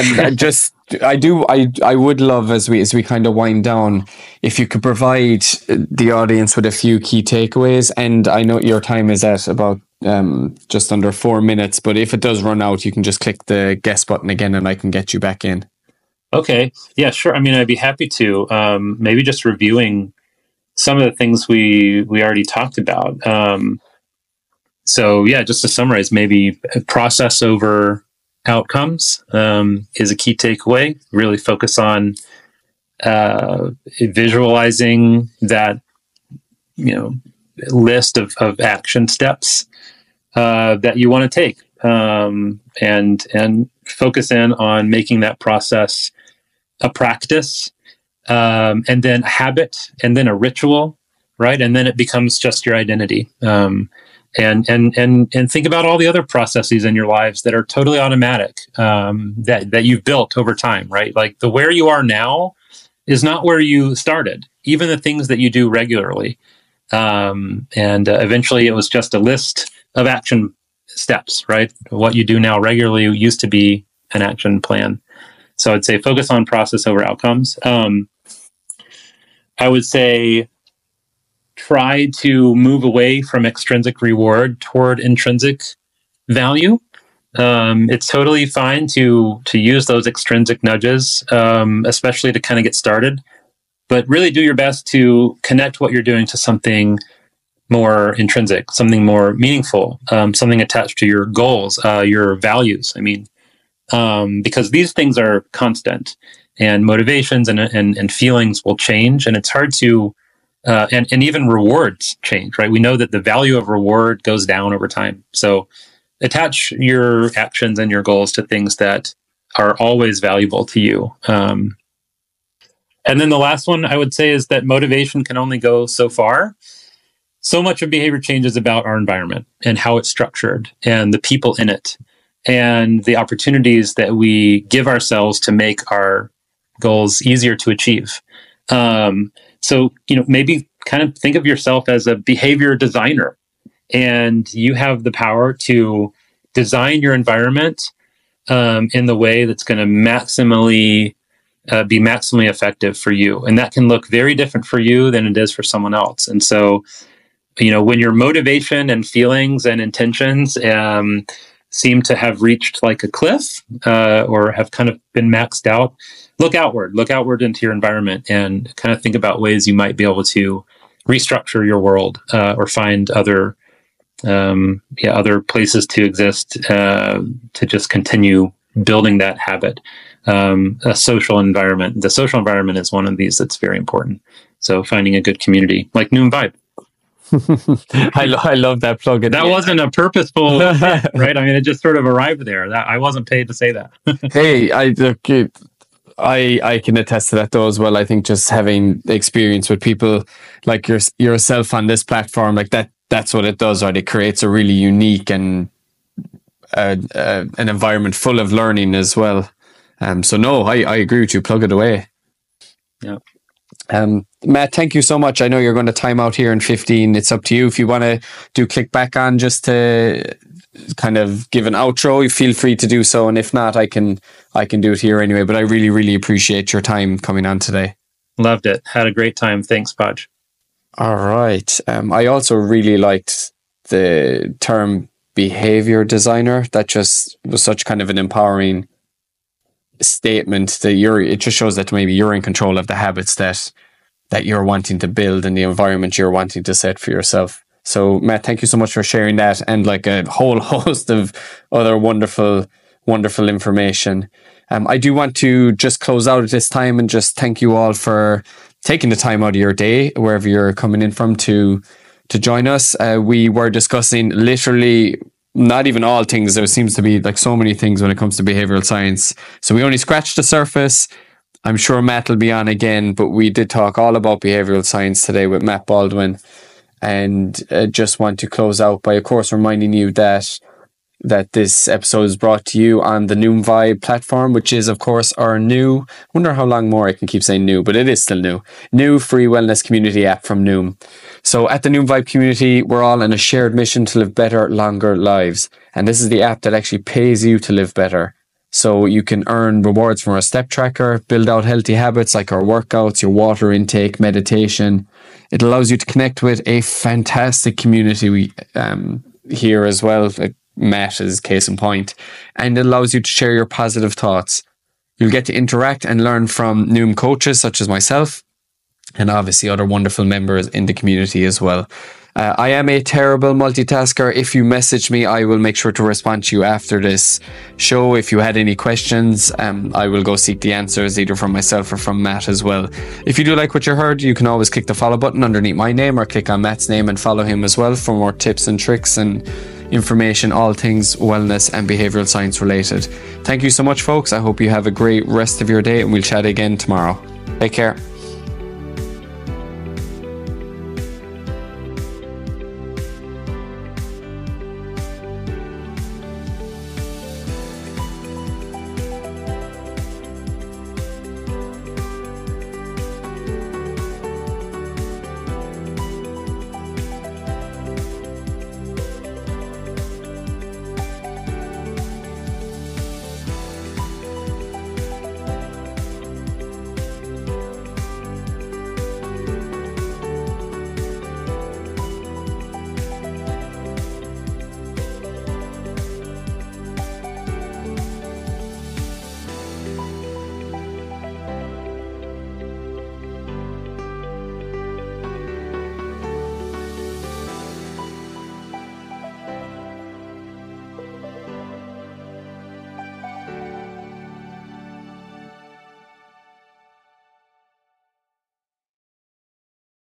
I would love, as we kind of wind down, if you could provide the audience with a few key takeaways. And I know your time is at about just under 4 minutes, but if it does run out, you can just click the guest button again and I can get you back in. Okay. Yeah, sure. I mean, I'd be happy to. Maybe just reviewing some of the things we already talked about. Just to summarize, maybe process over outcomes is a key takeaway. Really focus on visualizing that, list of action steps that you want to take, and focus in on making that process a practice, and then a habit, and then a ritual, right? And then it becomes just your identity. And think about all the other processes in your lives that are totally automatic, that you've built over time, right? Like where you are now is not where you started, even the things that you do regularly. Eventually it was just a list of action steps, right? What you do now regularly used to be an action plan. So I'd say focus on process over outcomes. I would say try to move away from extrinsic reward toward intrinsic value. It's totally fine to use those extrinsic nudges, especially to kind of get started, but really do your best to connect what you're doing to something more intrinsic, something more meaningful, something attached to your goals, your values. I mean, because these things are constant, and motivations and feelings will change, and it's hard to, and even rewards change, right? We know that the value of reward goes down over time. So attach your actions and your goals to things that are always valuable to you. And then the last one I would say is that motivation can only go so far. So much of behavior change is about our environment and how it's structured and the people in it. and the opportunities that we give ourselves to make our goals easier to achieve. So, maybe kind of think of yourself as a behavior designer, and you have the power to design your environment in the way that's going to be maximally effective for you. And that can look very different for you than it is for someone else. And so, when your motivation and feelings and intentions seem to have reached like a cliff or have kind of been maxed out, look outward into your environment and kind of think about ways you might be able to restructure your world or find other places to exist to just continue building that habit. A social environment. The social environment is one of these that's very important. So finding a good community like Noom Vibe. I love that plug. That wasn't a purposeful, right? I mean, it just sort of arrived there. I wasn't paid to say that. Hey, I can attest to that though as well. I think just having experience with people like yourself on this platform, like that's what it does, right? It creates a really unique and an environment full of learning as well. So no, I agree with you. Plug it away. Yeah. Matt, thank you so much. I know you're going to time out here in 15. It's up to you. If you want to click back on just to kind of give an outro, you feel free to do so. And if not, I can do it here anyway. But I really, really appreciate your time coming on today. Loved it. Had a great time. Thanks, Podge. All right. I also really liked the term behavior designer. That just was such kind of an empowering statement that it just shows that maybe you're in control of the habits that you're wanting to build and the environment you're wanting to set for yourself. So Matt, thank you so much for sharing that and like a whole host of other wonderful information. I do want to just close out at this time and just thank you all for taking the time out of your day, wherever you're coming in from, to join us. We were discussing literally not even all things. There seems to be like so many things when it comes to behavioral science. So we only scratched the surface. I'm sure Matt will be on again, but we did talk all about behavioral science today with Matt Baldwin. And just want to close out by, of course, reminding you that this episode is brought to you on the Noom Vibe platform, which is, of course, our new, I wonder how long more I can keep saying new, but it is still new free wellness community app from Noom. So at the Noom Vibe community, we're all in a shared mission to live better, longer lives. And this is the app that actually pays you to live better. So you can earn rewards from our step tracker, build out healthy habits like our workouts, your water intake, meditation. It allows you to connect with a fantastic community here as well. Like Matt is case in point. And it allows you to share your positive thoughts. You'll get to interact and learn from Noom coaches such as myself and obviously other wonderful members in the community as well. I am a terrible multitasker. If you message me, I will make sure to respond to you after this show. If you had any questions, I will go seek the answers either from myself or from Matt as well. If you do like what you heard, you can always click the follow button underneath my name or click on Matt's name and follow him as well for more tips and tricks and information, all things wellness and behavioral science related. Thank you so much, folks. I hope you have a great rest of your day and we'll chat again tomorrow. Take care.